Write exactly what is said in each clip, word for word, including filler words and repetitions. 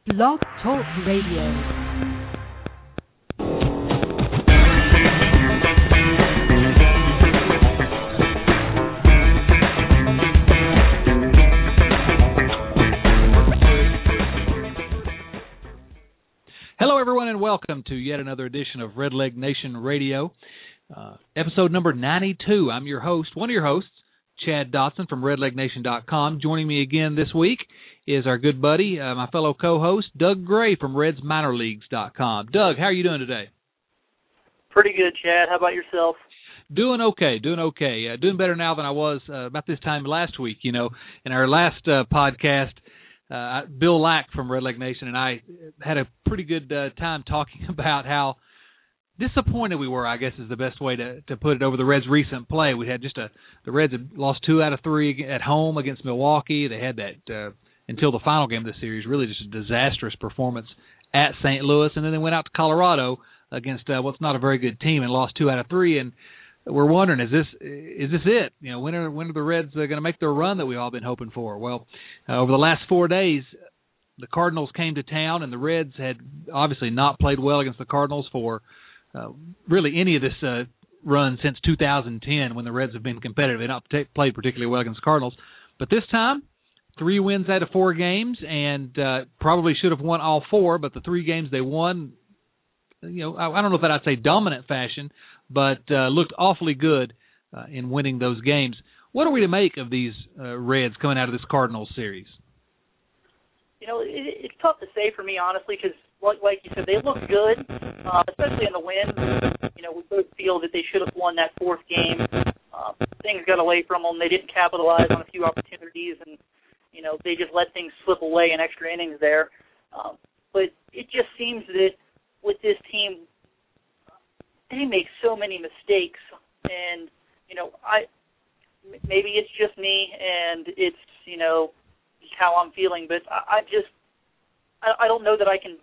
Blog Talk Radio. Hello, everyone, and welcome to yet another edition of Redleg Nation Radio, uh, episode number ninety-two. I'm your host, one of your hosts, Chad Dotson from red leg nation dot com. Joining me again this week is our good buddy, uh, my fellow co-host, Doug Gray from reds minor leagues dot com. Doug, how are you doing today? Pretty good, Chad. How about yourself? Doing okay, doing okay. Uh, doing better now than I was uh, about this time last week. You know, in our last uh, podcast, Uh, Bill Lack from Red Leg Nation and I had a pretty good uh, time talking about how disappointed we were, I guess is the best way to, to put it, over the Reds' recent play. We had just a the Reds had lost two out of three at home against Milwaukee. They had that uh, until the final game of the series, really just a disastrous performance at Saint Louis, and then they went out to Colorado against uh, what's not a very good team and lost two out of three. And we're wondering, is this is this it? You know, when are when are the Reds uh, going to make their run that we've all been hoping for? Well, uh, over the last four days, the Cardinals came to town, and the Reds had obviously not played well against the Cardinals for uh, really any of this uh, run since two thousand ten, when the Reds have been competitive. They've not t- played particularly well against the Cardinals, but this time, three wins out of four games, and uh, probably should have won all four. But the three games they won, you know, I, I don't know if that I'd say dominant fashion, but uh, looked awfully good uh, in winning those games. What are we to make of these uh, Reds coming out of this Cardinals series? You know, it, it's tough to say for me, honestly, because, like, like you said, they look good, uh, especially in the win. You know, we both feel that they should have won that fourth game. Uh, things got away from them. They didn't capitalize on a few opportunities, and, you know, they just let things slip away in extra innings there. Um, but it just seems that with this team, they make so many mistakes, and, you know, I maybe it's just me, and it's, you know, how I'm feeling, but I, I just, I, I don't know that I can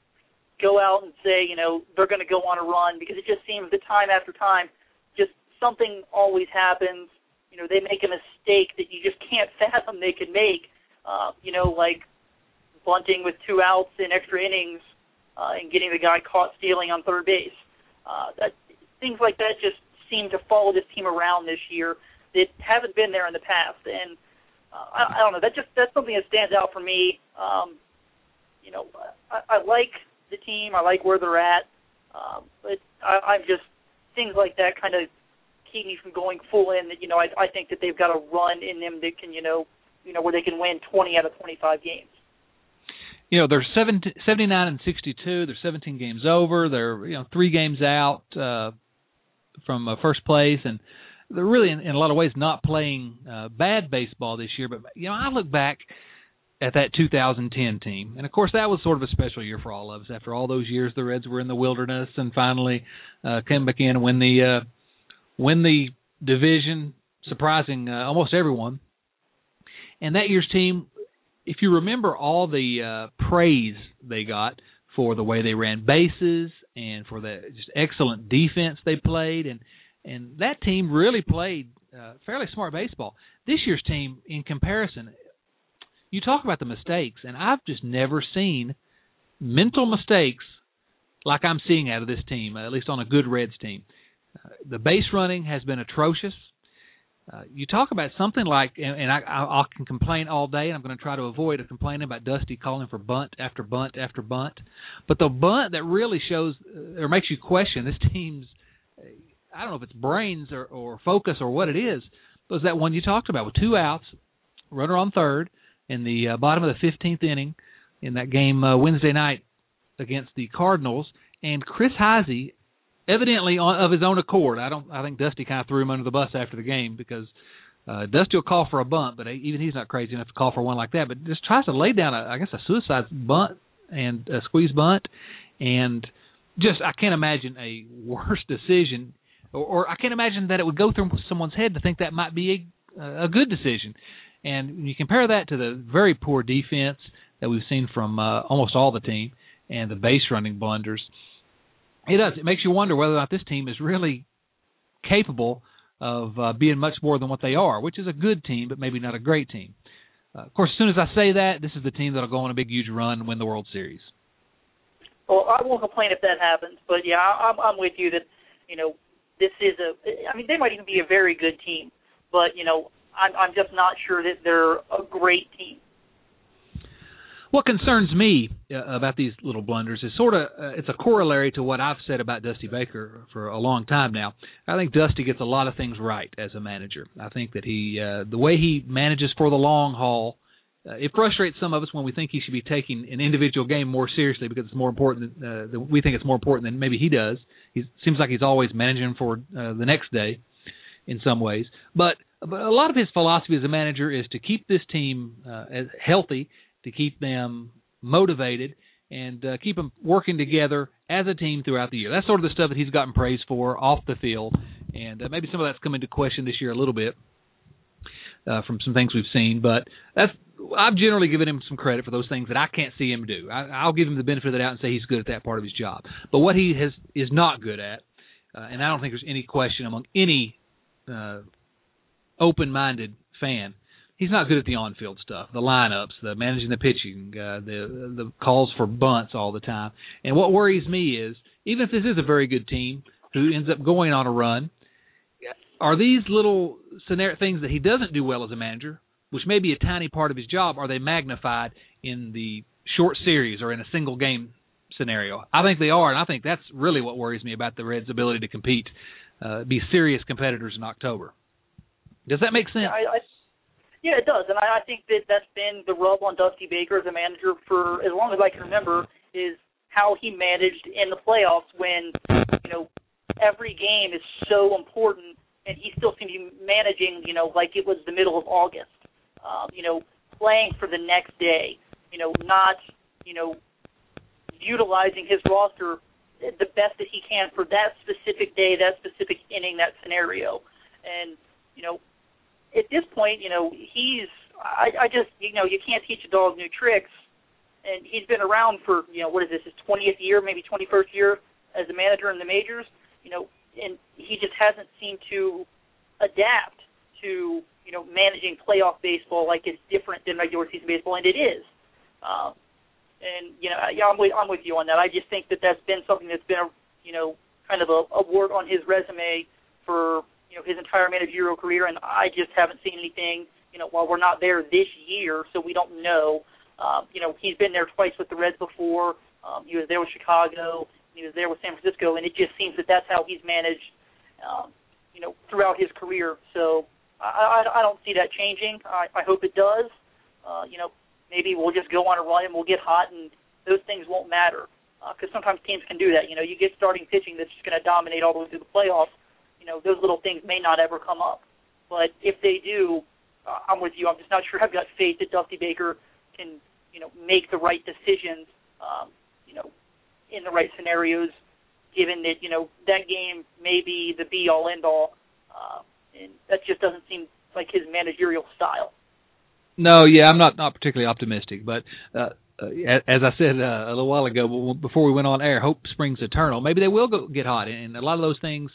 go out and say, you know, they're going to go on a run, because it just seems that time after time, just something always happens. You know, they make a mistake that you just can't fathom they can make, uh, you know, like bunting with two outs in extra innings uh, and getting the guy caught stealing on third base. Uh, that things like that just seem to follow this team around this year that haven't been there in the past, and uh, I, I don't know. That just that's something that stands out for me. Um, you know, I, I like the team. I like where they're at, um, but I, I'm just things like that kind of keep me from going full in. That you know, I, I think that they've got a run in them that can, you know, you know, where they can win twenty out of twenty-five games. You know, they're seventy-nine and sixty-two. They're seventeen games over. They're, you know, three games out uh, from uh, first place, and they're really, in, in a lot of ways, not playing uh, bad baseball this year. But, you know, I look back at that two thousand ten team, and, of course, that was sort of a special year for all of us. After all those years, the Reds were in the wilderness and finally uh, came back in and win the, uh, win the division, surprising uh, almost everyone. And that year's team, if you remember all the uh, praise they got for the way they ran bases and for the just excellent defense they played, and and that team really played uh, fairly smart baseball. This year's team, in comparison, you talk about the mistakes, and I've just never seen mental mistakes like I'm seeing out of this team, at least on a good Reds team. Uh, the base running has been atrocious. Uh, you talk about something like, and, and I, I, I can complain all day, and I'm going to try to avoid complaining about Dusty calling for bunt after bunt after bunt. But the bunt that really shows uh, or makes you question this team's, I don't know if it's brains or, or focus or what it is, was that one you talked about with two outs, runner on third, in the uh, bottom of the fifteenth inning in that game uh, Wednesday night against the Cardinals, and Chris Heisey, evidently on, of his own accord. I don't. I think Dusty kind of threw him under the bus after the game, because uh, Dusty will call for a bunt, but even he's not crazy enough to call for one like that. But just tries to lay down, a, I guess, a suicide bunt and a squeeze bunt, and just I can't imagine a worse decision, or, or I can't imagine that it would go through someone's head to think that might be a, a good decision. And when you compare that to the very poor defense that we've seen from uh, almost all the team and the base running blunders, it does. It makes you wonder whether or not this team is really capable of uh, being much more than what they are, which is a good team, but maybe not a great team. Uh, of course, as soon as I say that, this is the team that'll go on a big, huge run and win the World Series. Well, I won't complain if that happens, but yeah, I'm, I'm with you that, you know, this is a, I mean, they might even be a very good team, but, you know, I'm, I'm just not sure that they're a great team. What concerns me uh, about these little blunders is sort of, uh, it's a corollary to what I've said about Dusty Baker for a long time now. I think Dusty gets a lot of things right as a manager. I think that he, uh, the way he manages for the long haul, uh, it frustrates some of us when we think he should be taking an individual game more seriously because it's more important, than, uh, than we think it's more important than maybe he does. He seems like he's always managing for uh, the next day in some ways. But, but a lot of his philosophy as a manager is to keep this team uh, as healthy, to keep them motivated, and uh, keep them working together as a team throughout the year. That's sort of the stuff that he's gotten praise for off the field, and uh, maybe some of that's come into question this year a little bit uh, from some things we've seen. But that's I've generally given him some credit for those things that I can't see him do. I, I'll give him the benefit of the doubt and say he's good at that part of his job. But what he has is not good at, uh, and I don't think there's any question among any uh, open-minded fan, he's not good at the on-field stuff, the lineups, the managing the pitching, uh, the the calls for bunts all the time. And what worries me is, even if this is a very good team who ends up going on a run, are these little scenario things that he doesn't do well as a manager, which may be a tiny part of his job, are they magnified in the short series or in a single game scenario? I think they are, and I think that's really what worries me about the Reds' ability to compete, uh, be serious competitors in October. Does that make sense? Yeah, I, I, yeah it does, and I, I think that that's been the rub on Dusty Baker as a manager for as long as I can remember, is how he managed in the playoffs when, you know, every game is so important, and he still seemed to be managing, you know, like it was the middle of August. Um, you know, playing for the next day, you know, not, you know, utilizing his roster the best that he can for that specific day, that specific inning, that scenario. And, you know, at this point, you know, he's, I, I just, you know, you can't teach a dog new tricks. And he's been around for, you know, what is this, his twentieth year, maybe twenty-first year as a manager in the majors, you know, and he just hasn't seemed to adapt to, you know, managing playoff baseball like it's different than regular season baseball, and it is. Um, and, you know, yeah, I'm with, I'm with you on that. I just think that that's been something that's been, a, you know, kind of a, a word on his resume for, you know, his entire managerial career, and I just haven't seen anything, you know, while we're not there this year, so we don't know. Um, you know, he's been there twice with the Reds before. Um, he was there with Chicago. He was there with San Francisco, and it just seems that that's how he's managed, um, you know, throughout his career. So I, I, I don't see that changing. I, I hope it does. Uh, you know, maybe we'll just go on a run and we'll get hot, and those things won't matter. Because uh, sometimes teams can do that. You know, you get starting pitching that's just going to dominate all the way through the playoffs. You know, those little things may not ever come up. But if they do, uh, I'm with you. I'm just not sure I've got faith that Dusty Baker can, you know, make the right decisions, um, you know, in the right scenarios, given that, you know, that game may be the be-all, end-all. Uh, and that just doesn't seem like his managerial style. No, yeah, I'm not, not particularly optimistic. But uh, uh, as I said uh, a little while ago, before we went on air, hope springs eternal. Maybe they will go get hot, and a lot of those things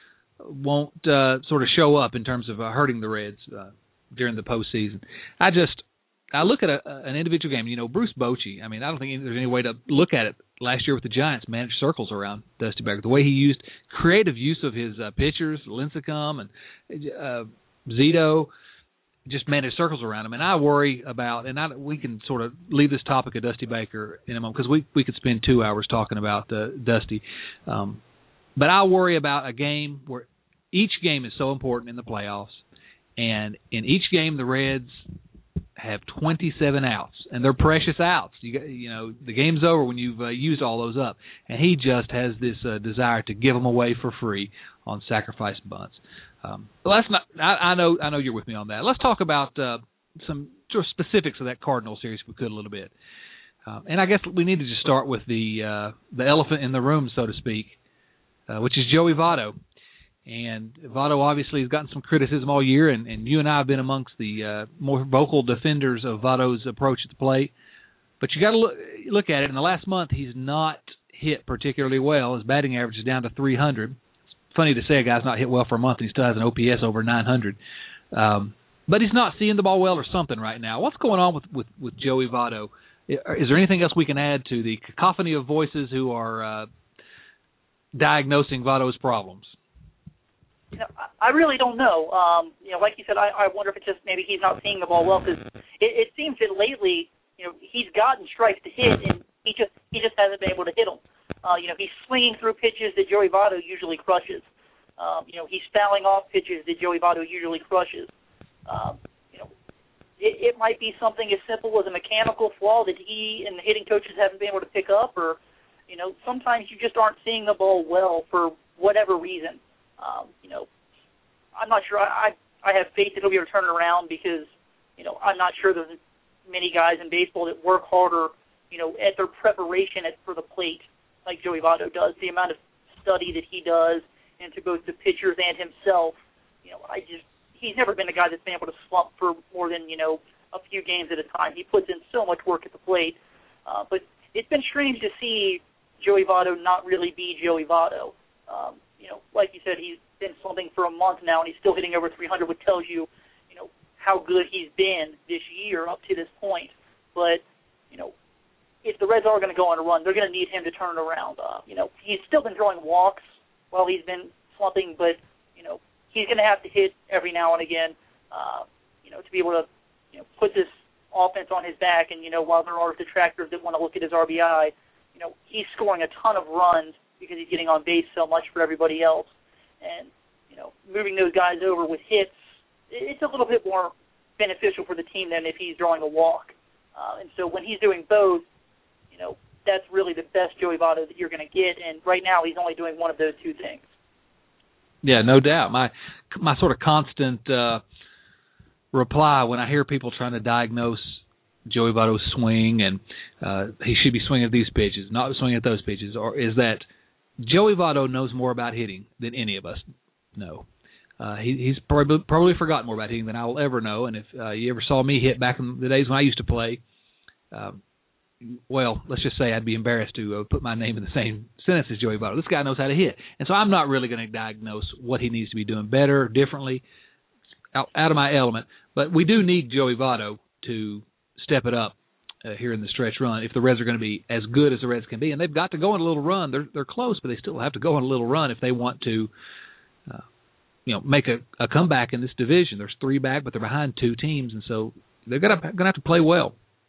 won't uh, sort of show up in terms of uh, hurting the Reds uh, during the postseason. I just I look at a, an individual game. You know, Bruce Bochy. I mean, I don't think there's any way to look at it. Last year with the Giants, managed circles around Dusty Baker. The way he used creative use of his uh, pitchers, Lincecum and uh, Zito, just managed circles around him. And I worry about, and I, we can sort of leave this topic of Dusty Baker in a moment because we we could spend two hours talking about uh, Dusty. Um, but I worry about a game where each game is so important in the playoffs, and in each game the Reds have twenty-seven outs, and they're precious outs. You got, you know, the game's over when you've uh, used all those up, and he just has this uh, desire to give them away for free on sacrifice bunts. Um, well, that's not. I, I know. I know you're with me on that. Let's talk about uh, some sort of specifics of that Cardinal series, if we could, a little bit. Um, and I guess we need to just start with the uh, the elephant in the room, so to speak, uh, which is Joey Votto. And Votto obviously has gotten some criticism all year, and, and you and I have been amongst the uh, more vocal defenders of Votto's approach at the plate. But you got to look, look at it. In the last month, he's not hit particularly well. His batting average is down to three hundred. It's funny to say a guy's not hit well for a month and he still has an O P S over nine hundred. Um, but he's not seeing the ball well or something right now. What's going on with, with, with Joey Votto? Is there anything else we can add to the cacophony of voices who are uh, diagnosing Votto's problems? You know, I really don't know. Um, you know, like you said, I, I wonder if it's just maybe he's not seeing the ball well, because it, it seems that lately, you know, he's gotten strikes to hit, and he just he just hasn't been able to hit them. Uh, you know, he's swinging through pitches that Joey Votto usually crushes. Um, you know, he's fouling off pitches that Joey Votto usually crushes. Um, you know, it, it might be something as simple as a mechanical flaw that he and the hitting coaches haven't been able to pick up, or, you know, sometimes you just aren't seeing the ball well for whatever reason. Um, you know, I'm not sure. I, I have faith that he'll be able to turn it around, because, you know, I'm not sure there's many guys in baseball that work harder, you know, at their preparation at, for the plate like Joey Votto does. The amount of study that he does, and to both the pitchers and himself, you know, I just, he's never been a guy that's been able to slump for more than, you know, a few games at a time. He puts in so much work at the plate. Uh, but it's been strange to see Joey Votto not really be Joey Votto. Um, you know, like you said, he's been slumping for a month now, and he's still hitting over three hundred, which tells you, you know, how good he's been this year up to this point. But, you know, if the Reds are going to go on a run, they're going to need him to turn it around. Uh, you know, he's still been throwing walks while he's been slumping, but, you know, he's going to have to hit every now and again, uh, you know, to be able to, you know, put this offense on his back. And, you know, while there are detractors that want to look at his R B I, you know, he's scoring a ton of runs because he's getting on base so much for everybody else. And, you know, moving those guys over with hits, it's a little bit more beneficial for the team than if he's drawing a walk. Uh, and so when he's doing both, you know, that's really the best Joey Votto that you're going to get. And right now he's only doing one of those two things. Yeah, no doubt. My my sort of constant uh, reply when I hear people trying to diagnose Joey Votto's swing and uh, he should be swinging at these pitches, not swinging at those pitches, or is that Joey Votto knows more about hitting than any of us know. Uh, he, he's probably probably forgotten more about hitting than I will ever know. And if uh, you ever saw me hit back in the days when I used to play, uh, well, let's just say I'd be embarrassed to uh, put my name in the same sentence as Joey Votto. This guy knows how to hit. And so I'm not really going to diagnose what he needs to be doing better, differently, out, out of my element. But we do need Joey Votto to step it up uh, here in the stretch run if the Reds are going to be as good as the Reds can be. And they've got to go on a little run. They're, they're close, but they still have to go on a little run if they want to uh, you know, make a, a comeback in this division. There's three back, but they're behind two teams, and so they're going to have to play well.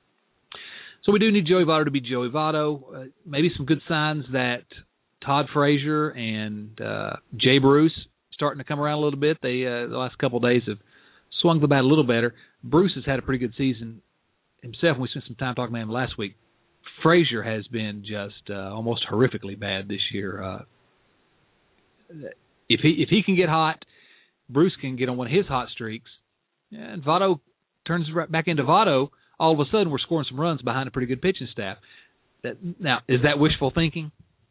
So we do need Joey Votto to be Joey Votto. Uh, maybe some good signs that Todd Frazier and uh, Jay Bruce starting to come around a little bit. They uh, the last couple of days have swung the bat a little better. Bruce has had a pretty good season himself, and we spent some time talking about him last week. Frazier has been just uh, almost horrifically bad this year. Uh, if he if he can get hot, Bruce can get on one of his hot streaks, and Votto turns right back into Votto. All of a sudden, we're scoring some runs behind a pretty good pitching staff. That, now, is that wishful thinking?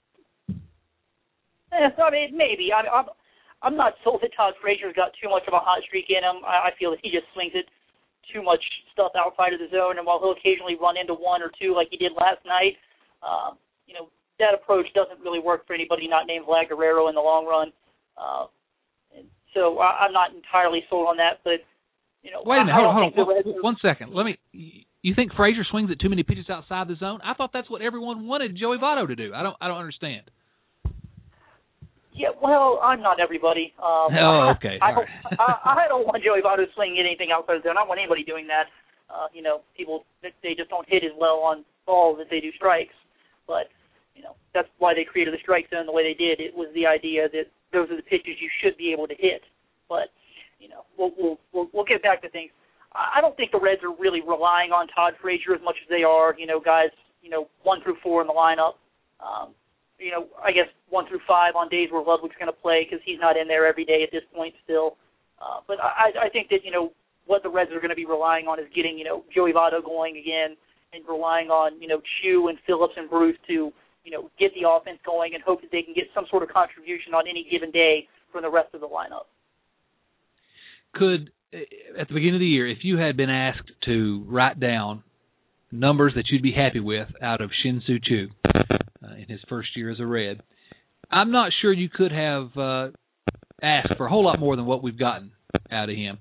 Eh, I mean, maybe. I, I'm, I'm not sold that Todd Frazier's got too much of a hot streak in him. I, I feel that he just swings it too much stuff outside of the zone, and while he'll occasionally run into one or two like he did last night, um, you know, that approach doesn't really work for anybody not named Vlad Guerrero in the long run. Uh, and so I, I'm not entirely sold on that, but You know, Wait a minute, hold on, hold on. Reds... One second. Let me. You think Frazier swings at too many pitches outside the zone? I thought that's what everyone wanted Joey Votto to do. I don't. I don't understand. Yeah, well, I'm not everybody. Um, oh, okay. I, I, All don't, right. I, I don't want Joey Votto swinging anything outside the zone. I don't want anybody doing that. Uh, you know, people they just don't hit as well on balls as they do strikes. But you know, that's why they created the strike zone the way they did. It was the idea that those are the pitches you should be able to hit. But you know, we'll we'll we'll, we'll get back to things. I don't think the Reds are really relying on Todd Frazier as much as they are, you know, guys, you know, one through four in the lineup. Um, you know, I guess one through five on days where Ludwig's going to play because he's not in there every day at this point still. Uh, but I, I think that, you know, what the Reds are going to be relying on is getting, you know, Joey Votto going again and relying on, you know, Chu and Phillips and Bruce to, you know, get the offense going and hope that they can get some sort of contribution on any given day from the rest of the lineup. Could, at the beginning of the year, if you had been asked to write down numbers that you'd be happy with out of Shin-Soo Choo uh, in his first year as a Red, I'm not sure you could have uh, asked for a whole lot more than what we've gotten out of him.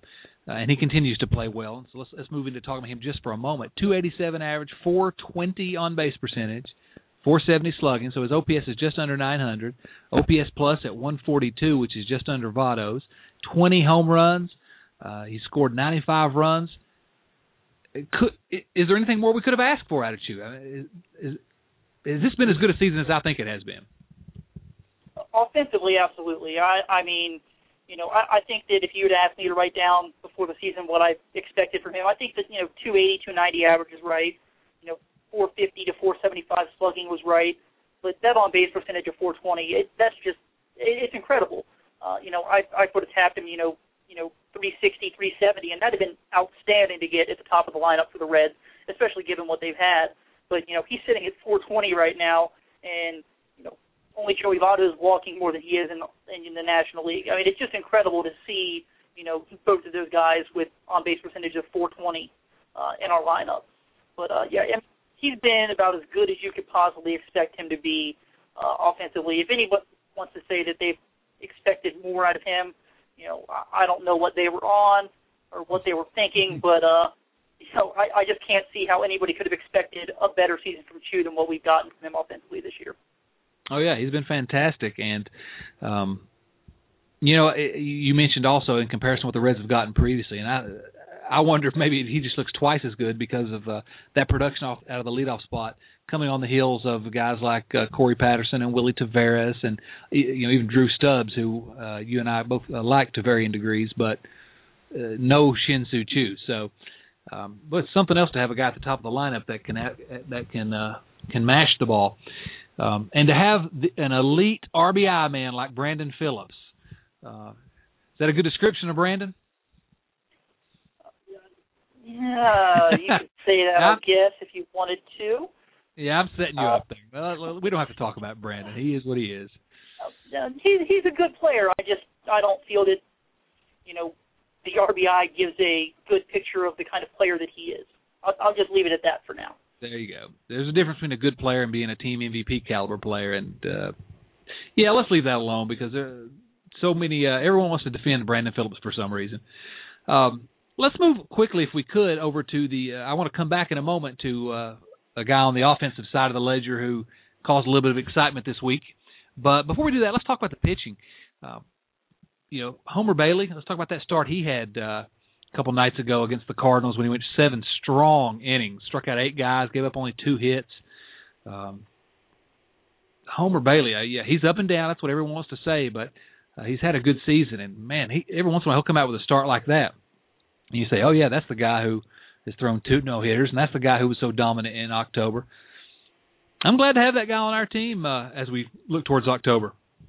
uh, and he continues to play well. So let's, let's move into talking about him just for a moment. two eighty-seven average, four twenty on base percentage, four seventy slugging, so his O P S is just under nine hundred. O P S plus at one forty-two, which is just under Votto's. twenty home runs. Uh, he scored ninety-five runs. It could, is there anything more we could have asked for out of you? I mean, is, is, has this been as good a season as I think it has been? Offensively, absolutely. I, I mean, you know, I, I think that if you had asked me to write down before the season what I expected from him, I think that, you know, two eighty, two ninety average is right. You know, four fifty to four seventy-five slugging was right. But that on-base percentage of four twenty, it, that's just, it, it's incredible. Uh, you know, I, I would have tapped him, you know, you know, three sixty, three seventy, and that would have been outstanding to get at the top of the lineup for the Reds, especially given what they've had. But, you know, he's sitting at four twenty right now, and, you know, only Joey Votto is walking more than he is in, in the National League. I mean, it's just incredible to see, you know, both of those guys with on-base percentage of four twenty uh, in our lineup. But, uh, yeah, I mean, he's been about as good as you could possibly expect him to be uh, offensively. If anyone wants to say that they've expected more out of him, you know, I don't know what they were on or what they were thinking, but, uh, you know, I, I just can't see how anybody could have expected a better season from Chew than what we've gotten from him offensively this year. Oh, yeah, he's been fantastic. And, um, you know, you mentioned also in comparison with the Reds have gotten previously, and I I wonder if maybe he just looks twice as good because of uh, that production off, out of the leadoff spot coming on the heels of guys like uh, Corey Patterson and Willie Taveras and, you know, even Drew Stubbs, who uh, you and I both uh, like to varying degrees, but uh, no Shin-Soo Choo. So, um, but it's something else to have a guy at the top of the lineup that can have, that can uh, can mash the ball, um, and to have the, an elite R B I man like Brandon Phillips. Uh, is that a good description of Brandon? Yeah, you could say that, I guess, if you wanted to. Yeah, I'm setting you uh, up there. Well, we don't have to talk about Brandon. He is what he is. Uh, he's he's a good player. I just I don't feel that, you know, the R B I gives a good picture of the kind of player that he is. I'll, I'll just leave it at that for now. There you go. There's a difference between a good player and being a team M V P caliber player, and uh, yeah, let's leave that alone because there, so many uh, everyone wants to defend Brandon Phillips for some reason. Um, let's move quickly, if we could, over to the. Uh, I want to come back in a moment to uh, a guy on the offensive side of the ledger who caused a little bit of excitement this week. But before we do that, let's talk about the pitching. Uh, you know, Homer Bailey. Let's talk about that start he had uh, a couple nights ago against the Cardinals when he went seven strong innings, struck out eight guys, gave up only two hits. Um, Homer Bailey, uh, yeah, he's up and down. That's what everyone wants to say, but uh, he's had a good season. And man, he every once in a while he'll come out with a start like that, and you say, "Oh yeah, that's the guy who has thrown two no hitters, and that's the guy who was so dominant in October." I'm glad to have that guy on our team uh, as we look towards October.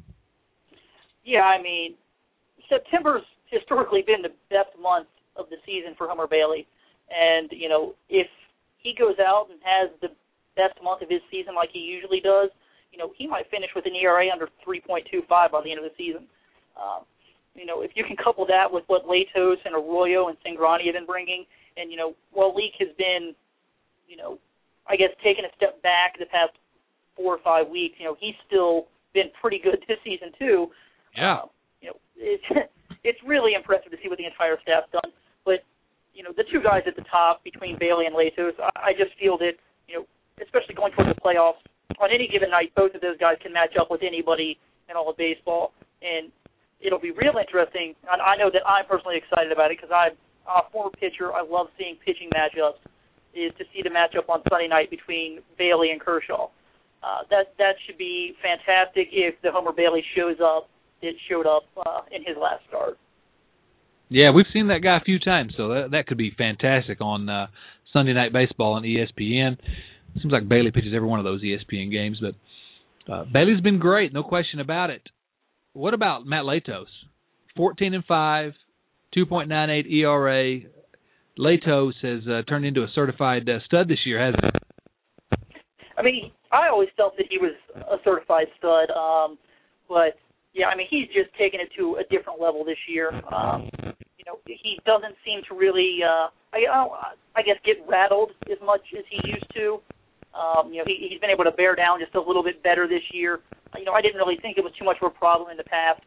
Yeah, I mean, September's historically been the best month of the season for Homer Bailey. And, you know, if he goes out and has the best month of his season like he usually does, you know, he might finish with an E R A under three point two five by the end of the season. Um, you know, if you can couple that with what Latos and Arroyo and Cingrani have been bringing, and, you know, while Leake has been, you know, I guess taking a step back the past four or five weeks, you know, he's still been pretty good this season too. Yeah. Um, you know, it's it's really impressive to see what the entire staff's done. But, you know, the two guys at the top between Bailey and Latos, I, I just feel that, you know, especially going towards the playoffs, on any given night, both of those guys can match up with anybody in all of baseball. And it'll be real interesting. And I know that I'm personally excited about it because I'm a former pitcher. I love seeing pitching matchups. Is to see the matchup on Sunday night between Bailey and Kershaw. Uh, that that should be fantastic if the Homer Bailey shows up. It showed up uh, in his last start. Yeah, we've seen that guy a few times, so that that could be fantastic on uh, Sunday Night Baseball on E S P N. It seems like Bailey pitches every one of those E S P N games, but uh, Bailey's been great, no question about it. What about Matt Latos? fourteen and five, two point nine eight E R A. Latos has uh, turned into a certified uh, stud this year, hasn't he? I mean, I always felt that he was a certified stud, um, but, yeah, I mean, he's just taken it to a different level this year. Um, you know, he doesn't seem to really, uh, I, I guess, get rattled as much as he used to. Um, you know, he, he's been able to bear down just a little bit better this year. You know, I didn't really think it was too much of a problem in the past, but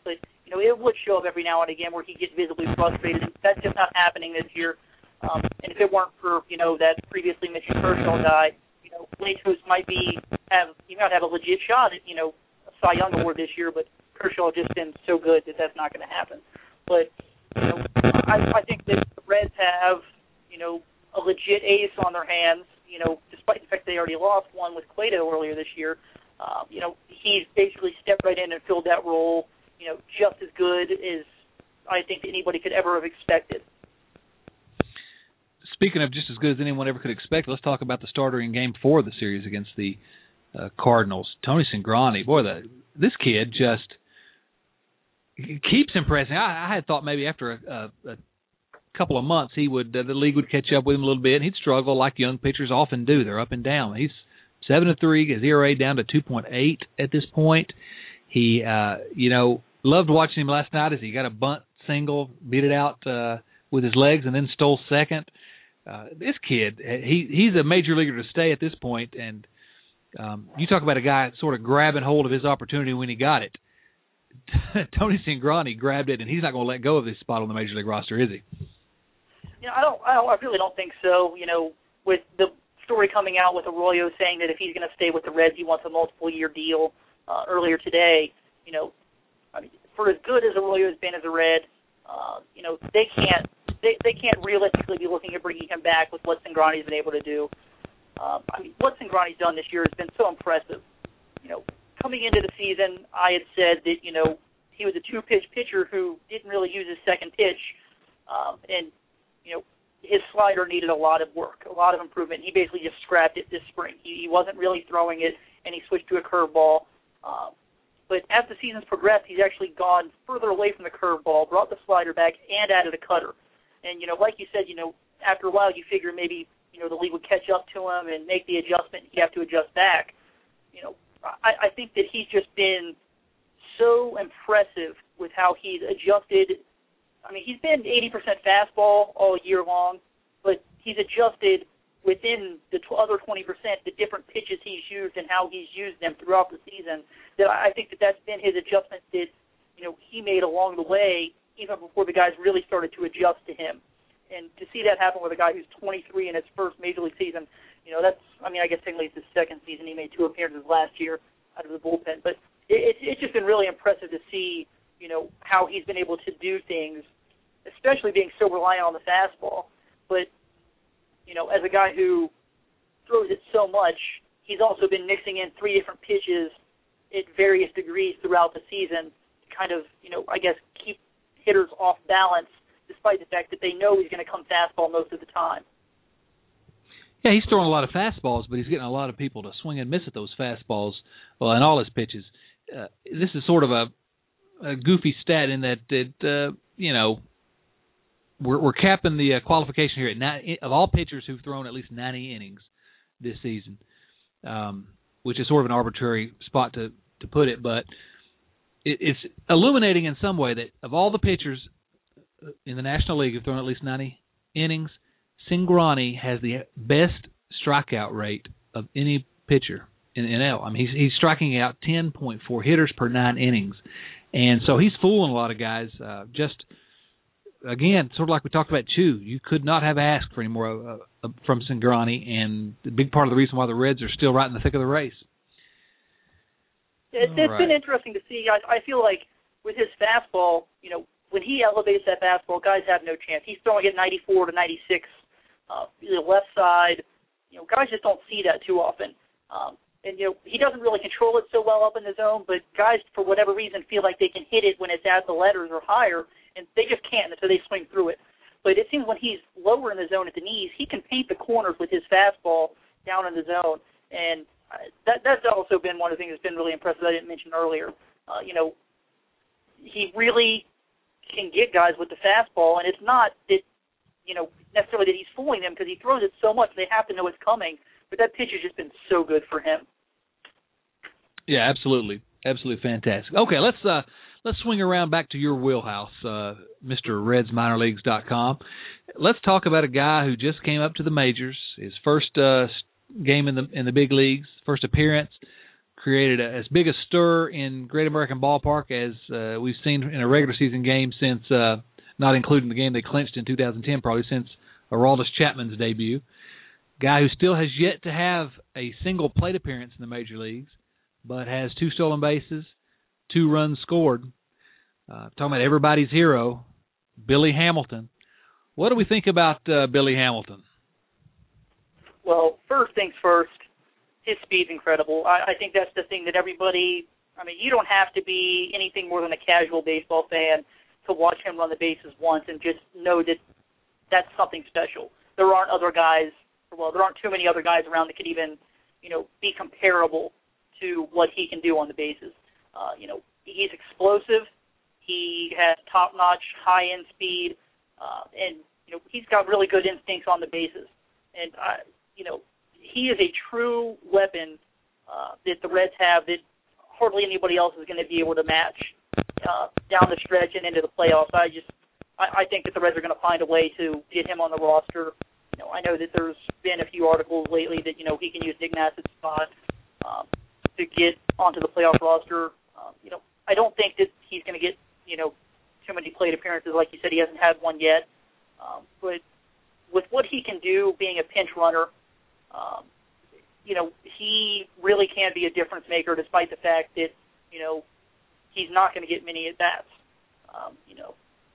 you know, it would show up every now and again where he gets visibly frustrated. And that's just not happening this year. Um, and if it weren't for, you know, that previously mentioned Kershaw guy, you know, Latos might be have you might have a legit shot at, you know, a Cy Young award this year, but Kershaw just been so good that that's not going to happen. But you know, I, I think that the Reds have, you know, a legit ace on their hands. You know, despite the fact they already lost one with Cueto earlier this year, um, you know, he's basically stepped right in and filled that role, you know, just as good as I think anybody could ever have expected. Speaking of just as good as anyone ever could expect, let's talk about the starter in Game Four of the series against the uh, Cardinals, Tony Cingrani. Boy, the, this kid just keeps impressing. I, I had thought maybe after a, a, a couple of months he would uh, the league would catch up with him a little bit, and he'd struggle like young pitchers often do. They're up and down. He's seven to three, his E R A down to two point eight at this point. He, uh, you know, loved watching him last night as he got a bunt single, beat it out uh, with his legs, and then stole second. Uh, this kid, he he's a major leaguer to stay at this point, and um, you talk about a guy sort of grabbing hold of his opportunity when he got it. Tony Cingrani grabbed it, and he's not going to let go of this spot on the major league roster, is he? You know, I don't, I don't, I really don't think so. You know, with the story coming out with Arroyo saying that if he's going to stay with the Reds, he wants a multiple-year deal uh, earlier today. You know, I mean, for as good as Arroyo has been as a Red, uh, you know, they can't. They they can't realistically be looking at bringing him back with what Cingrani's been able to do. Um, I mean, what Cingrani's done this year has been so impressive. You know, coming into the season, I had said that, you know, he was a two-pitch pitcher who didn't really use his second pitch, um, and, you know, his slider needed a lot of work, a lot of improvement. He basically just scrapped it this spring. He, he wasn't really throwing it, and he switched to a curveball. Um, but as the season's progressed, he's actually gone further away from the curveball, brought the slider back, and added a cutter. And, you know, like you said, you know, after a while you figure maybe, you know, the league would catch up to him and make the adjustment. You have to adjust back. You know, I, I think that he's just been so impressive with how he's adjusted. I mean, he's been eighty percent fastball all year long, but he's adjusted within the other twenty percent the different pitches he's used and how he's used them throughout the season. That I think that that's been his adjustment that, you know, he made along the way, even before the guys really started to adjust to him. And to see that happen with a guy who's twenty-three in his first major league season, you know, that's, I mean, I guess technically it's his second season. He made two appearances last year out of the bullpen. But it, it's just been really impressive to see, you know, how he's been able to do things, especially being so reliant on the fastball. But, you know, as a guy who throws it so much, he's also been mixing in three different pitches at various degrees throughout the season to kind of, you know, I guess keep hitters off balance, despite the fact that they know he's going to come fastball most of the time. Yeah, he's throwing a lot of fastballs, but he's getting a lot of people to swing and miss at those fastballs, well, in all his pitches. Uh, this is sort of a, a goofy stat in that, it, uh, you know, we're, we're capping the uh, qualification here at nine, of all pitchers who've thrown at least ninety innings this season, um, which is sort of an arbitrary spot to, to put it, but it, it's illuminating in some way that of all the pitchers in the National League who've thrown at least ninety innings, Cingrani has the best strikeout rate of any pitcher in the N L. I mean, he's, he's striking out ten point four hitters per nine innings. And so he's fooling a lot of guys. Uh, just, again, sort of like we talked about Chu, you could not have asked for any more uh, uh, from Cingrani, and the big part of the reason why the Reds are still right in the thick of the race. It's, it's right. been interesting to see. I, I feel like with his fastball, you know, when he elevates that fastball, guys have no chance. He's throwing it ninety-four to ninety-six, uh, the left side. You know, guys just don't see that too often. Um, and, you know, he doesn't really control it so well up in the zone, but guys, for whatever reason, feel like they can hit it when it's at the letters or higher, and they just can't until they swing through it. But it seems when he's lower in the zone at the knees, he can paint the corners with his fastball down in the zone. And that that's also been one of the things that's been really impressive that I didn't mention earlier. Uh, you know, he really can get guys with the fastball, and it's not that, you know, necessarily that he's fooling them, because he throws it so much they have to know it's coming. But that pitch has just been so good for him. Yeah, absolutely, absolutely fantastic. Okay, let's uh, let's swing around back to your wheelhouse, uh, Mister Reds Minor Leagues dot com. Let's talk about a guy who just came up to the majors, his first uh, game in the in the big leagues, first appearance. created a, as big a stir in Great American Ballpark as uh, we've seen in a regular season game since, uh, not including the game they clinched in two thousand ten, probably since Aroldis Chapman's debut. Guy who still has yet to have a single plate appearance in the major leagues, but has two stolen bases, two runs scored. Uh, talking about everybody's hero, Billy Hamilton. What do we think about uh, Billy Hamilton? Well, first things first, his speed's incredible. I, I think that's the thing that everybody, I mean, you don't have to be anything more than a casual baseball fan to watch him run the bases once and just know that that's something special. There aren't other guys, well, there aren't too many other guys around that could even, you know, be comparable to what he can do on the bases. Uh, you know, he's explosive. He has top-notch, high-end speed, uh, and, you know, he's got really good instincts on the bases. And, I, you know, he is a true weapon uh, that the Reds have that hardly anybody else is going to be able to match uh, down the stretch and into the playoffs. I just, I, I think that the Reds are going to find a way to get him on the roster. You know, I know that there's been a few articles lately that, you know, he can use Ignatius's spot um, to get onto the playoff roster. Um, you know, I don't think that he's going to get, you know, too many plate appearances. Like you said, he hasn't had one yet. Um, but with what he can do being a pinch runner, um, you know, he really can be a difference maker despite the fact that, you know, he's not going to get many at-bats, um, you know.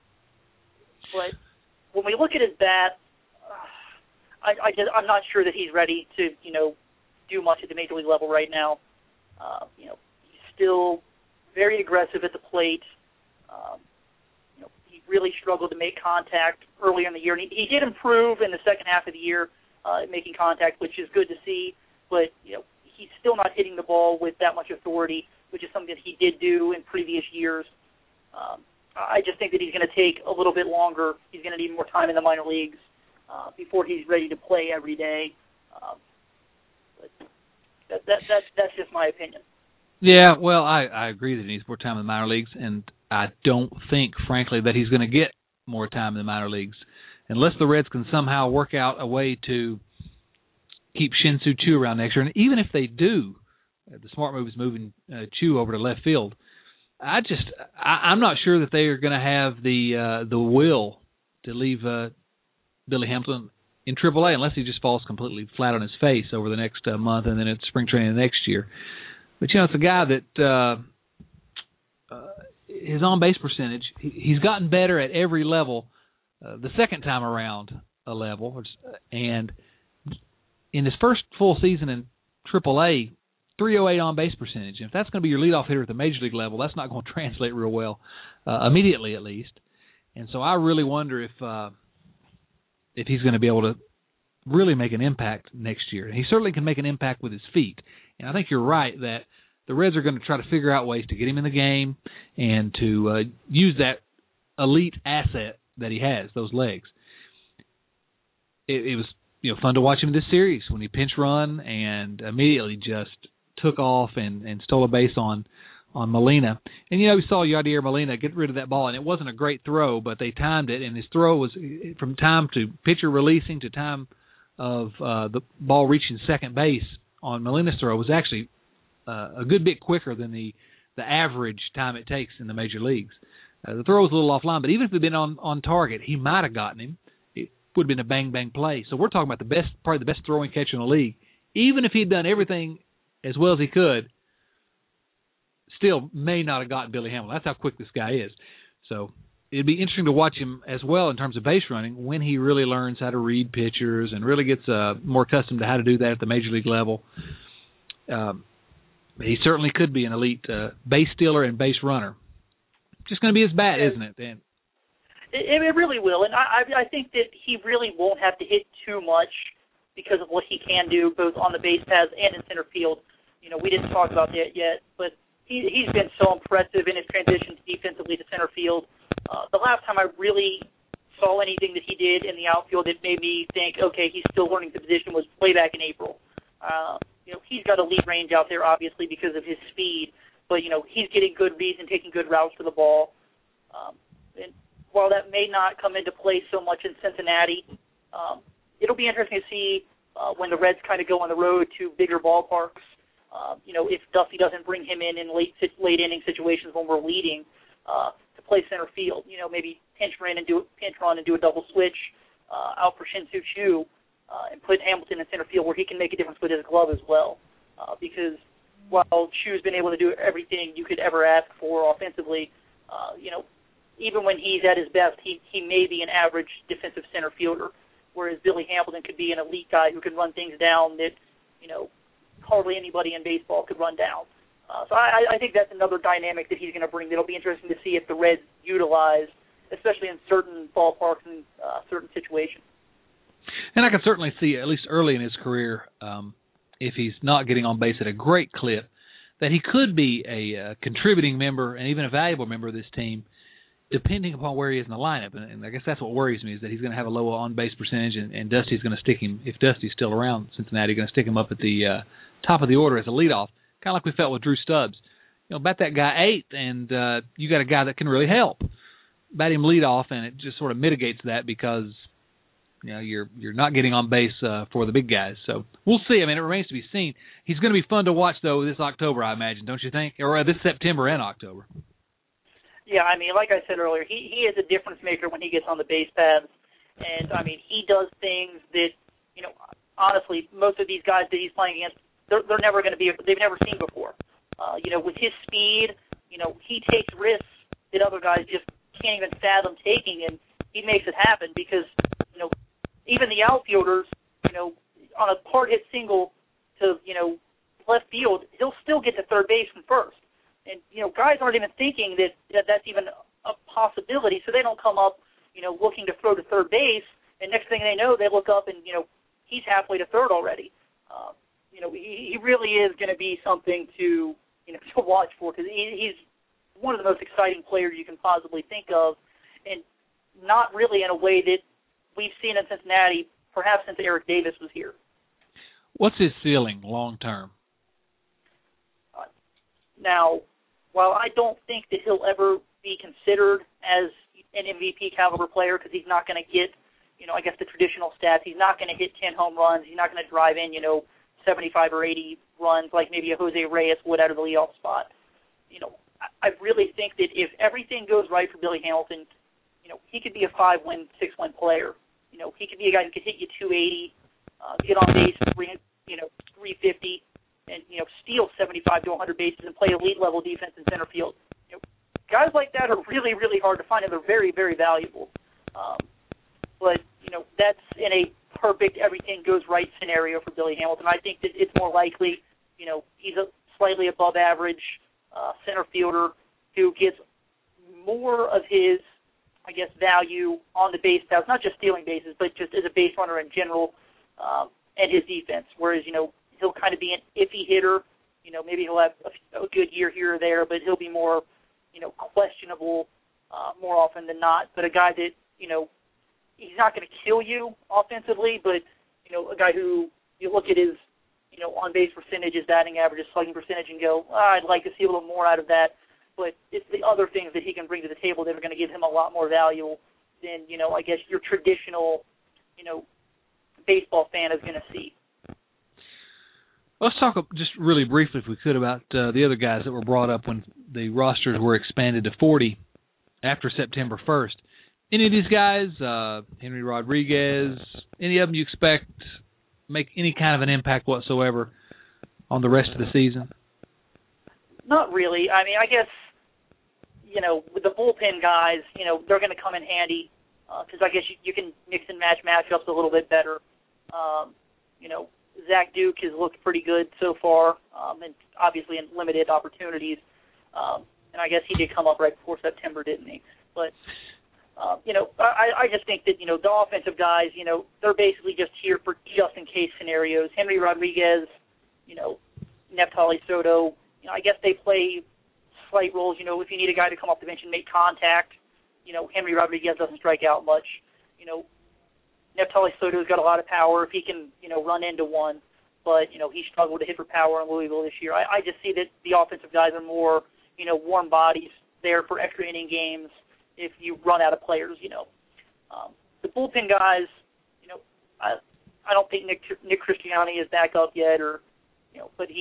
But when we look at his bat, uh, I, I just, I'm not sure that he's ready to, you know, do much at the major league level right now. Uh, you know, he's still very aggressive at the plate. Um, you know, he really struggled to make contact earlier in the year. And he, he did improve in the second half of the year uh, making contact, which is good to see. But, you know, he's still not hitting the ball with that much authority, which is something that he did do in previous years. Um, I just think that he's going to take a little bit longer. He's going to need more time in the minor leagues uh, before he's ready to play every day. Um, but that, that, that's, that's just my opinion. Yeah, well, I, I agree that he needs more time in the minor leagues, and I don't think, frankly, that he's going to get more time in the minor leagues unless the Reds can somehow work out a way to keep Shin-Soo Choo around next year. And even if they do, the smart move is moving uh, Choo over to left field. I just, I, I'm not sure that they are going to have the uh, the will to leave uh, Billy Hamilton in triple A unless he just falls completely flat on his face over the next uh, month and then at spring training next year. But, you know, it's a guy that uh, uh, his on-base percentage, he, he's gotten better at every level uh, the second time around a level. And in his first full season in triple A, three oh eight on-base percentage. And if that's going to be your leadoff hitter at the major league level, that's not going to translate real well, uh, immediately at least. And so I really wonder if uh, if he's going to be able to really make an impact next year. And he certainly can make an impact with his feet. And I think you're right that the Reds are going to try to figure out ways to get him in the game and to uh, use that elite asset that he has, those legs. It, it was you know fun to watch him in this series when he pinch run and immediately just took off and, and stole a base on on Molina. And, you know, we saw Yadier Molina get rid of that ball, and it wasn't a great throw, but they timed it, and his throw was from time to pitcher releasing to time of uh, the ball reaching second base on Molina's throw was actually uh, a good bit quicker than the, the average time it takes in the major leagues. Uh, the throw was a little offline, but even if it had been on, on target, he might have gotten him. It would have been a bang-bang play. So we're talking about the best, probably the best throwing catcher in the league. Even if he'd done everything as well as he could, still may not have gotten Billy Hamilton. That's how quick this guy is. So it'd be interesting to watch him as well in terms of base running when he really learns how to read pitchers and really gets uh, more accustomed to how to do that at the major league level. Um, he certainly could be an elite uh, base stealer and base runner. Just going to be his bat, isn't it, Dan? It, it really will, and I, I think that he really won't have to hit too much because of what he can do both on the base paths and in center field. You know, we didn't talk about that yet, but he, he's been so impressive in his transition defensively to center field. Uh, the last time I really saw anything that he did in the outfield that made me think, okay, he's still learning the position was way back in April. Uh, you know, he's got elite range out there, obviously, because of his speed, but, you know, he's getting good reads and taking good routes to the ball. Um, and while that may not come into play so much in Cincinnati, um, it'll be interesting to see uh, when the Reds kind of go on the road to bigger ballparks Uh, you know, if Dusty doesn't bring him in in late late inning situations when we're leading uh, to play center field, you know, maybe pinch run and do pinch run and do a double switch uh, out for Shin-Soo Choo uh, and put Hamilton in center field where he can make a difference with his glove as well. Uh, because while Choo's been able to do everything you could ever ask for offensively, uh, you know, even when he's at his best, he, he may be an average defensive center fielder, whereas Billy Hamilton could be an elite guy who could run things down that, you know, hardly anybody in baseball could run down. Uh, so I, I think that's another dynamic that he's going to bring that'll be interesting to see if the Reds utilize, especially in certain ballparks and uh, certain situations. And I can certainly see, at least early in his career, um, if he's not getting on base at a great clip, that he could be a uh, contributing member and even a valuable member of this team, depending upon where he is in the lineup. And, and I guess that's what worries me, is that he's going to have a low on-base percentage, and, and Dusty's going to stick him, if Dusty's still around Cincinnati, going to stick him up at the uh, top of the order as a leadoff, kind of like we felt with Drew Stubbs. You know, bat that guy eighth, and uh, you got a guy that can really help. Bat him leadoff, and it just sort of mitigates that because, you know, you're you're not getting on base uh, for the big guys. So we'll see. I mean, it remains to be seen. He's going to be fun to watch, though, this October, I imagine, don't you think? Or uh, this September and October. Yeah, I mean, like I said earlier, he, he is a difference maker when he gets on the base paths. And, I mean, he does things that, you know, honestly, most of these guys that he's playing against, they're, they're never going to be, they've never seen before. Uh, you know, with his speed, you know, he takes risks that other guys just can't even fathom taking, and he makes it happen because, you know, even the outfielders, you know, on a hard hit single to, you know, left field, he'll still get to third base from first. And, you know, guys aren't even thinking that, that that's even a possibility, so they don't come up, you know, looking to throw to third base, and next thing they know, they look up and, you know, he's halfway to third already. Uh, you know, he, he really is going to be something to, you know, to watch for, because he, he's one of the most exciting players you can possibly think of, and not really in a way that we've seen in Cincinnati, perhaps since Eric Davis was here. What's his ceiling long term? Uh, now, while I don't think that he'll ever be considered as an M V P caliber player, because he's not going to get, you know, I guess the traditional stats. He's not going to hit ten home runs. He's not going to drive in, you know, seventy-five or eighty runs like maybe a Jose Reyes would out of the leadoff spot. You know, I, I really think that if everything goes right for Billy Hamilton, you know, he could be a five-win, six-win player. You know, he could be a guy who could hit you two eighty, uh, get on base, three, you know, three fifty, and, you know, steal seventy-five to one hundred bases and play elite-level defense in center field. You know, guys like that are really, really hard to find, and they're very, very valuable. Um, but, you know, that's in a perfect everything-goes-right scenario for Billy Hamilton. I think that it's more likely, you know, he's a slightly above-average uh, center fielder who gets more of his, I guess, value on the base paths, not just stealing bases, but just as a base runner in general, um, and his defense. Whereas, you know, he'll kind of be an iffy hitter. You know, maybe he'll have a, a good year here or there, but he'll be more, you know, questionable uh, more often than not. But a guy that, you know, he's not going to kill you offensively, but, you know, a guy who you look at his, you know, on-base percentage, his batting average, his slugging percentage, and go, oh, I'd like to see a little more out of that. But it's the other things that he can bring to the table that are going to give him a lot more value than, you know, I guess your traditional, you know, baseball fan is going to see. Let's talk just really briefly, if we could, about uh, the other guys that were brought up when the rosters were expanded to forty after September first. Any of these guys, uh, Henry Rodriguez, any of them you expect make any kind of an impact whatsoever on the rest of the season? Not really. I mean, I guess, you know, with the bullpen guys, you know, they're going to come in handy because uh, I guess you, you can mix and match matchups a little bit better. Um, you know, Zach Duke has looked pretty good so far, um, and obviously in limited opportunities. Um, and I guess he did come up right before September, didn't he? But, uh, you know, I, I just think that, you know, the offensive guys, you know, they're basically just here for just-in-case scenarios. Henry Rodriguez, you know, Neftali Soto, you know, I guess they play slight roles. You know, if you need a guy to come off the bench and make contact, you know, Henry Rodriguez doesn't strike out much. You know, Neftali Soto's got a lot of power if he can, you know, run into one. But, you know, he struggled to hit for power in Louisville this year. I, I just see that the offensive guys are more, you know, warm bodies there for extra inning games if you run out of players, you know. Um, the bullpen guys, you know, I I don't think Nick Nick Christiani is back up yet, or, you know, but he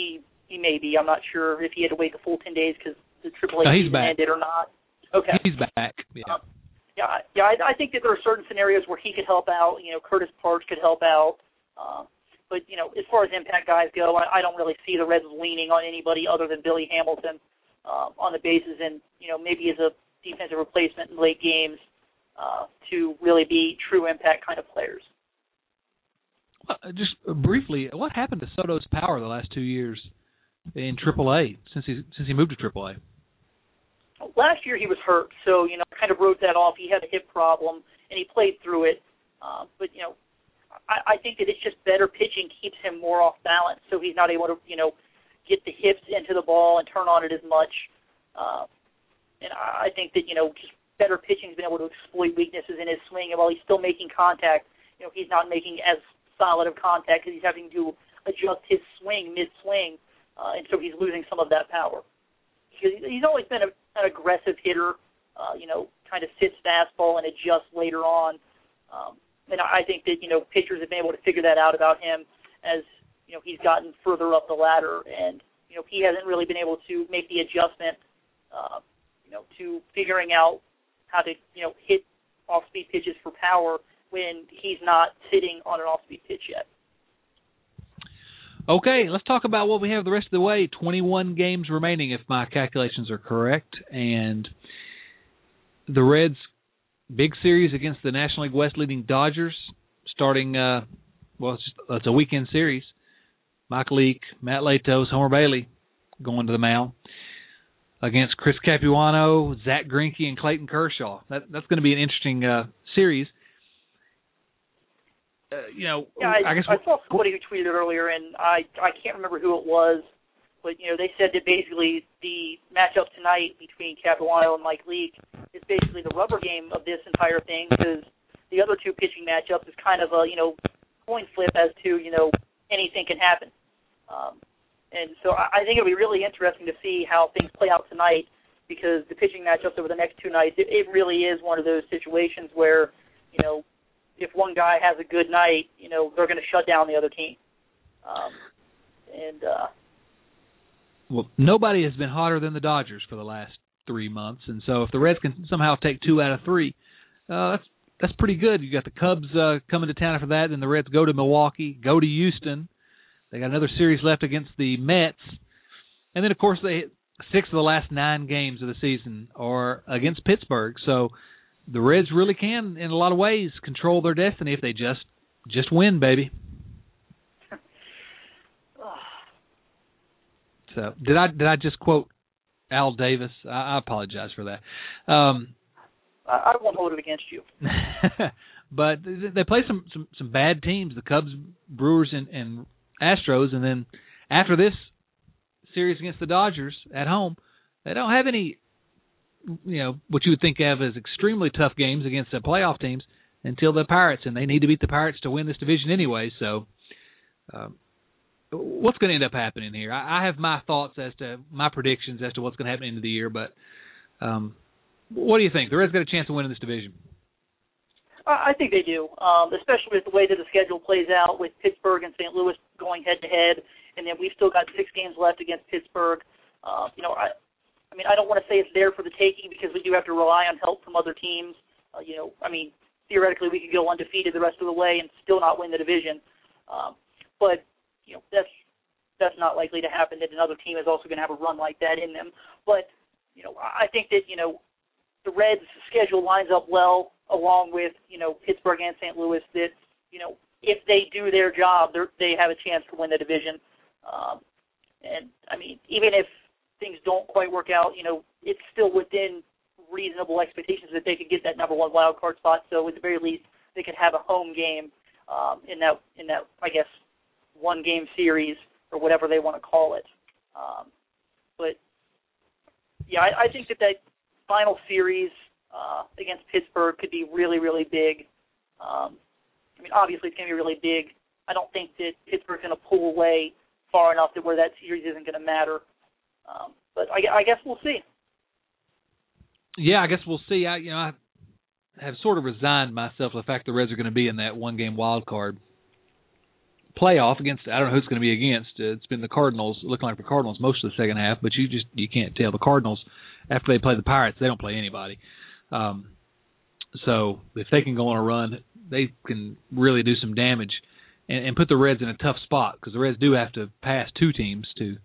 he may be. I'm not sure if he had to wait the full ten days because the triple A no, he's season back. ended or not. Okay. He's back. Yeah. Um, yeah, yeah. I, I think that there are certain scenarios where he could help out. You know, Curtis Parks could help out. Um, but you know, as far as impact guys go, I, I don't really see the Reds leaning on anybody other than Billy Hamilton um, on the bases, and you know, maybe as a defensive replacement in late games uh, to really be true impact kind of players. Uh, just briefly, what happened to Soto's power the last two years in triple A since he since he moved to triple A? Last year he was hurt, so you know, kind of wrote that off. He had a hip problem, and he played through it. Uh, but you know, I, I think that it's just better pitching keeps him more off balance, so he's not able to you know get the hips into the ball and turn on it as much. Uh, and I think that you know just better pitching has been able to exploit weaknesses in his swing, and while he's still making contact, you know, he's not making as solid of contact because he's having to adjust his swing mid-swing, uh, and so he's losing some of that power. He's always been a, an aggressive hitter, uh, you know, kind of sits fastball and adjusts later on. Um, and I think that, you know, pitchers have been able to figure that out about him as, you know, he's gotten further up the ladder. And, you know, he hasn't really been able to make the adjustment, uh, you know, to figuring out how to, you know, hit off-speed pitches for power when he's not sitting on an off-speed pitch yet. Okay, let's talk about what we have the rest of the way. twenty-one games remaining, if my calculations are correct. And the Reds' big series against the National League West leading Dodgers starting, uh, well, it's, just, it's a weekend series. Mike Leake, Matt Latos, Homer Bailey going to the mound against Chris Capuano, Zach Greinke, and Clayton Kershaw. That, that's going to be an interesting uh, series. Uh, you know, yeah, I, I guess I saw somebody who tweeted earlier, and I I can't remember who it was, but you know they said that basically the matchup tonight between Capuano and Mike Leake is basically the rubber game of this entire thing because the other two pitching matchups is kind of a you know coin flip as to you know anything can happen, um, and so I, I think it'll be really interesting to see how things play out tonight because the pitching matchups over the next two nights it, it really is one of those situations where you know. If one guy has a good night, you know, they're going to shut down the other team. Um, and uh, well, nobody has been hotter than the Dodgers for the last three months, and so if the Reds can somehow take two out of three, uh, that's that's pretty good. You got the Cubs uh, coming to town after that, and the Reds go to Milwaukee, go to Houston. They got another series left against the Mets, and then of course they six of the last nine games of the season are against Pittsburgh. So. The Reds really can, in a lot of ways, control their destiny if they just just win, baby. So did I did I just quote Al Davis? I, I apologize for that. Um, I, I won't hold it against you. But they play some, some, some bad teams, the Cubs, Brewers, and, and Astros, and then after this series against the Dodgers at home, they don't have any. You know, what you would think of as extremely tough games against the playoff teams until the Pirates, and they need to beat the Pirates to win this division anyway. So um, what's going to end up happening here? I, I have my thoughts as to my predictions as to what's going to happen into the year, but um, what do you think? The Reds got a chance to win in this division. I think they do, um, especially with the way that the schedule plays out with Pittsburgh and Saint Louis going head-to-head, and then we've still got six games left against Pittsburgh. Uh, you know, I I mean, I don't want to say it's there for the taking because we do have to rely on help from other teams. Uh, you know, I mean, theoretically we could go undefeated the rest of the way and still not win the division. Um, but, you know, that's that's not likely to happen, that another team is also going to have a run like that in them. But, you know, I think that, you know, the Reds' schedule lines up well along with, you know, Pittsburgh and Saint Louis that, you know, if they do their job, they have a chance to win the division. Um, and, I mean, even if things don't quite work out, you know, it's still within reasonable expectations that they could get that number one wild card spot. So at the very least, they could have a home game um, in that, in that, I guess, one game series or whatever they want to call it. Um, but yeah, I, I think that that final series uh, against Pittsburgh could be really, really big. Um, I mean, obviously it's going to be really big. I don't think that Pittsburgh's going to pull away far enough to where that series isn't going to matter. Um, but I, I guess we'll see. Yeah, I guess we'll see. I, you know, I have sort of resigned myself to the fact the Reds are going to be in that one-game wild card playoff against, I don't know who it's going to be against. Uh, it's been the Cardinals, looking like the Cardinals most of the second half, but you just you can't tell. The Cardinals, after they play the Pirates, they don't play anybody. Um, so if they can go on a run, they can really do some damage and, and put the Reds in a tough spot, because the Reds do have to pass two teams to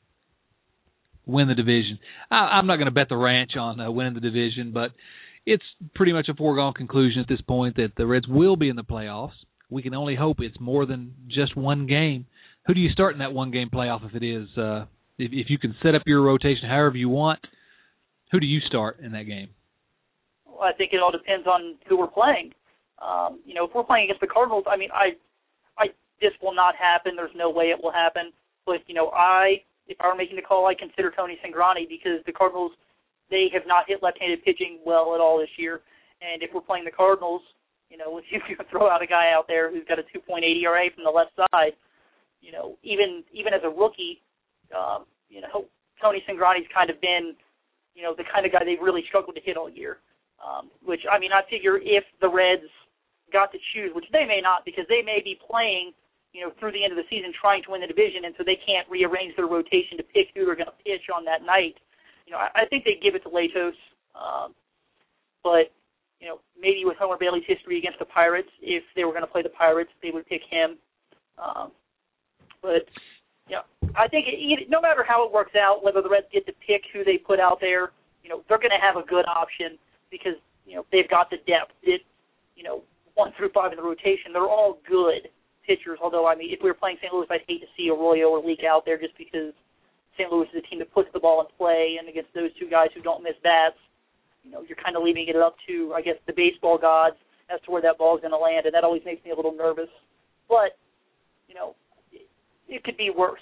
win the division. I, I'm not going to bet the ranch on uh, winning the division, but it's pretty much a foregone conclusion at this point that the Reds will be in the playoffs. We can only hope it's more than just one game. Who do you start in that one-game playoff if it is? Uh, if, if you can set up your rotation however you want, who do you start in that game? Well, I think it all depends on who we're playing. Um, you know, if we're playing against the Cardinals, I mean, I, I, this will not happen. There's no way it will happen. But, you know, I, if I were making the call, I consider Tony Cingrani, because the Cardinals, they have not hit left-handed pitching well at all this year. And if we're playing the Cardinals, you know, if you throw out a guy out there who's got a two point eight E R A from the left side, you know, even even as a rookie, um, you know, Tony Cingrani's kind of been, you know, the kind of guy they've really struggled to hit all year. Um, which, I mean, I figure if the Reds got to choose, which they may not, because they may be playing, you know, through the end of the season trying to win the division, and so they can't rearrange their rotation to pick who they're going to pitch on that night. You know, I, I think they'd give it to Latos, um, but you know, maybe with Homer Bailey's history against the Pirates, if they were going to play the Pirates, they would pick him. Um, but, you know, I think it, no matter how it works out, whether the Reds get to pick who they put out there, you know, they're going to have a good option because, you know, they've got the depth. It, you know, one through five in the rotation, they're all good pitchers, although, I mean, if we were playing Saint Louis, I'd hate to see Arroyo or Leak out there just because Saint Louis is a team that puts the ball in play, and against those two guys who don't miss bats, you know, you're kind of leaving it up to, I guess, the baseball gods as to where that ball's going to land, and that always makes me a little nervous. But, you know, it, it could be worse.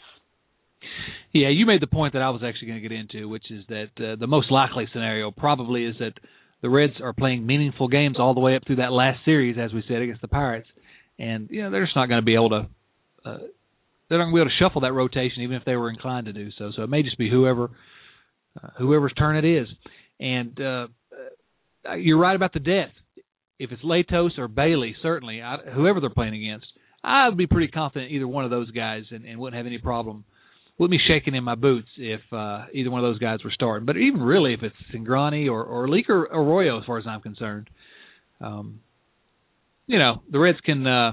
Yeah, you made the point that I was actually going to get into, which is that uh, the most likely scenario probably is that the Reds are playing meaningful games all the way up through that last series, as we said, against the Pirates. And, you know, they're just not going to be able to uh, – they're not going to be able to shuffle that rotation even if they were inclined to do so. So it may just be whoever uh, whoever's turn it is. And uh, you're right about the depth. If it's Latos or Bailey, certainly, I, whoever they're playing against, I would be pretty confident either one of those guys and, and wouldn't have any problem. Wouldn't be shaking in my boots if uh, either one of those guys were starting. But even really, if it's Cingrani or, or Leak or Arroyo, as far as I'm concerned, um, you know, the Reds can uh,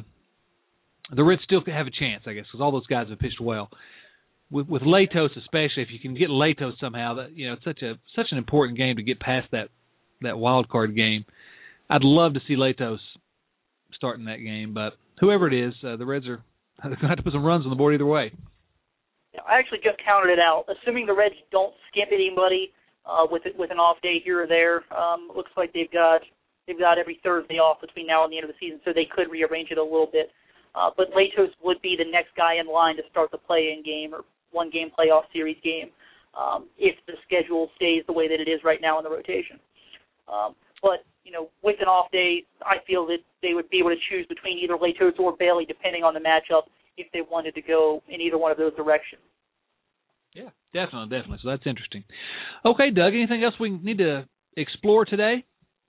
the Reds still have a chance, I guess, because all those guys have pitched well. With, with Latos especially, if you can get Latos somehow, that you know, it's such a such an important game to get past that that wild card game. I'd love to see Latos starting that game, but whoever it is, uh, the Reds are going to have to put some runs on the board either way. Yeah, I actually just counted it out. Assuming the Reds don't skip anybody uh, with it, with an off day here or there, um, looks like they've got they've got every Thursday off between now and the end of the season, so they could rearrange it a little bit. Uh, but Latos would be the next guy in line to start the play-in game or one-game playoff series game um, if the schedule stays the way that it is right now in the rotation. Um, but, you know, with an off day, I feel that they would be able to choose between either Latos or Bailey, depending on the matchup, if they wanted to go in either one of those directions. Yeah, definitely, definitely. So that's interesting. Okay, Doug, anything else we need to explore today?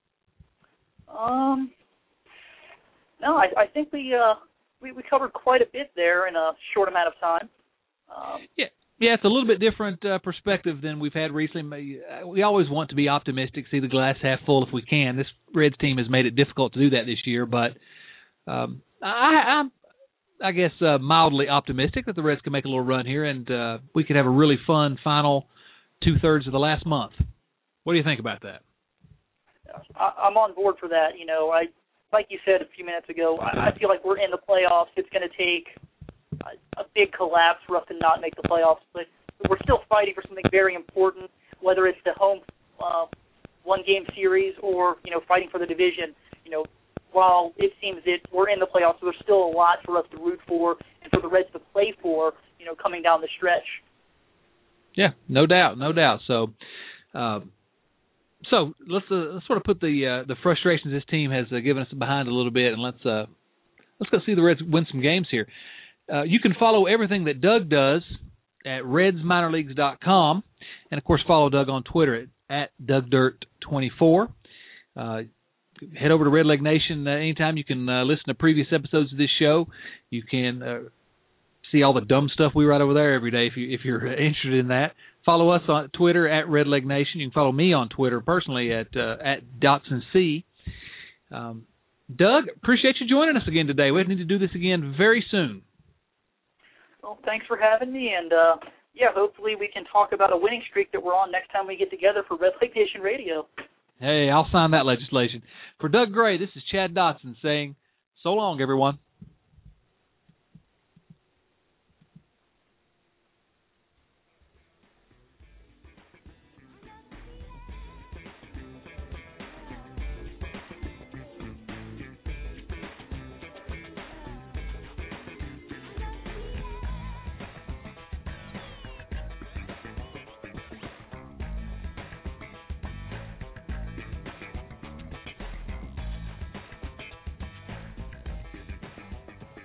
Um, no, I, I think we, uh, we we covered quite a bit there in a short amount of time. Um, yeah, yeah, it's a little bit different uh, perspective than we've had recently. We always want to be optimistic, see the glass half full if we can. This Reds team has made it difficult to do that this year, but um, I, I'm, I guess, uh, mildly optimistic that the Reds can make a little run here, and uh, we could have a really fun final two-thirds of the last month. What do you think about that? I, I'm on board for that. You know, I like you said a few minutes ago, I, I feel like we're in the playoffs. It's going to take a, a big collapse for us to not make the playoffs, but we're still fighting for something very important, whether it's the home uh, one-game series or, you know, fighting for the division. You know, while it seems that we're in the playoffs, there's still a lot for us to root for and for the Reds to play for, you know, coming down the stretch. Yeah, no doubt, no doubt. So, uh, so let's, uh, let's sort of put the uh, the frustrations this team has uh, given us behind a little bit, and let's uh, let's go see the Reds win some games here. Uh, you can follow everything that Doug does at reds minor leagues dot com, and of course follow Doug on Twitter at, at Doug Dirt twenty-four. Uh, head over to Red Leg Nation uh, anytime. You can uh, listen to previous episodes of this show. You can uh, see all the dumb stuff we write over there every day if, you, if you're interested in that. Follow us on Twitter at Redleg Nation. You can follow me on Twitter personally at uh, at Dotson C. Um, Doug, appreciate you joining us again today. We need to do this again very soon. Well, thanks for having me, and uh, yeah, hopefully we can talk about a winning streak that we're on next time we get together for Redleg Nation Radio. Hey, I'll sign that legislation. For Doug Gray, this is Chad Dotson saying, so long, everyone.